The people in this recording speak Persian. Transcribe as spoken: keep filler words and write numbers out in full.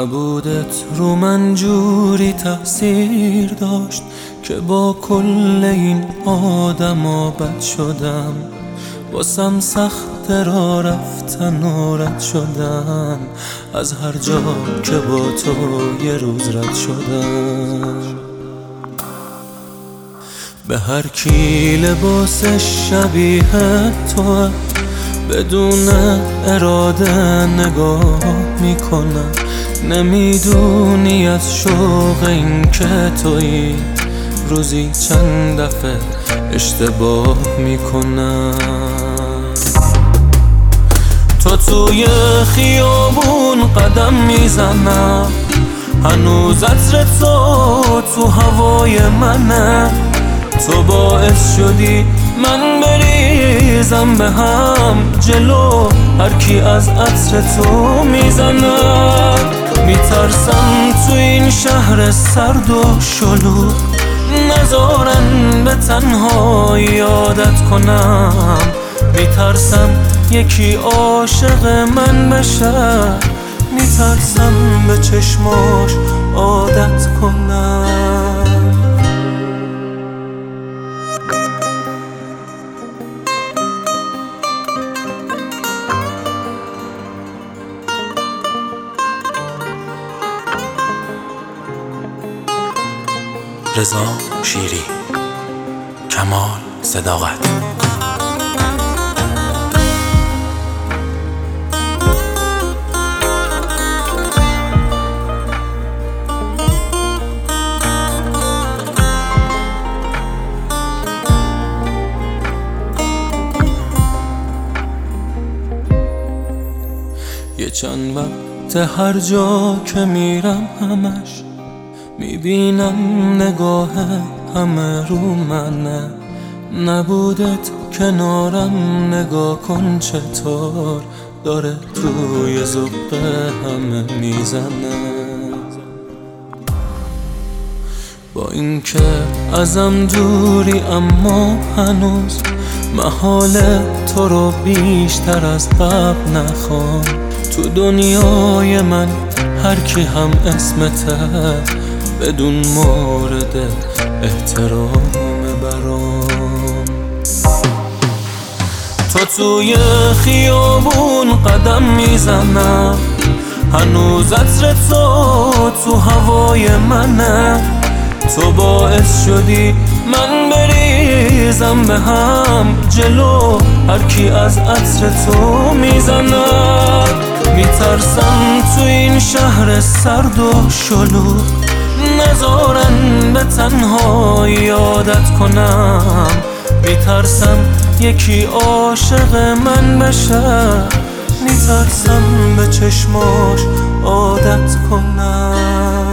نبودت رو من جوری تأثیر داشت که با کل این آدما بد شدم. واسم سخت را رفتن و رد شدم از هر جا که با تو یه روز رد شدم. به هر کی لباسش شبیه تو بدون اراده نگاه میکنم. نمیدونی از شوق این که تویی روزی چند دفعه اشتباه میکنم. تو توی خیابون قدم میزنم، هنوز عطر تو تو هوای منه. تو باعث شدی من بریزم به هم جلو هر کی از عطر تو میزنه. میترسم تو این شهر سرد و شلوغ نذارن به تنهایی عادت کنم. میترسم یکی عاشق من بشه، میترسم به چشماش عادت کنم. رضا شیری، کمال صداقت. یه چند وقت هر جا که میرم همش میبینم نگاه همه رو منه. نبودت کنارم نگاه کن چطور داره توی زبه همه میزنه. با اینکه ازم دوری اما هنوز محال تو رو بیشتر از قبل نخوام. تو دنیای من هر کی هم اسمته بدون مورد احترام برام. تو توی خیابون قدم میزنم، هنوز عطر تو تو هوای منه. تو باعث شدی من بریزم به هم جلو هر کی از عطر تو میزنه. میترسم تو این شهر سرد و شلوغ نذارن به تنهایی عادت کنم. میترسم یکی عاشق من بشه، میترسم به چشماش عادت کنم.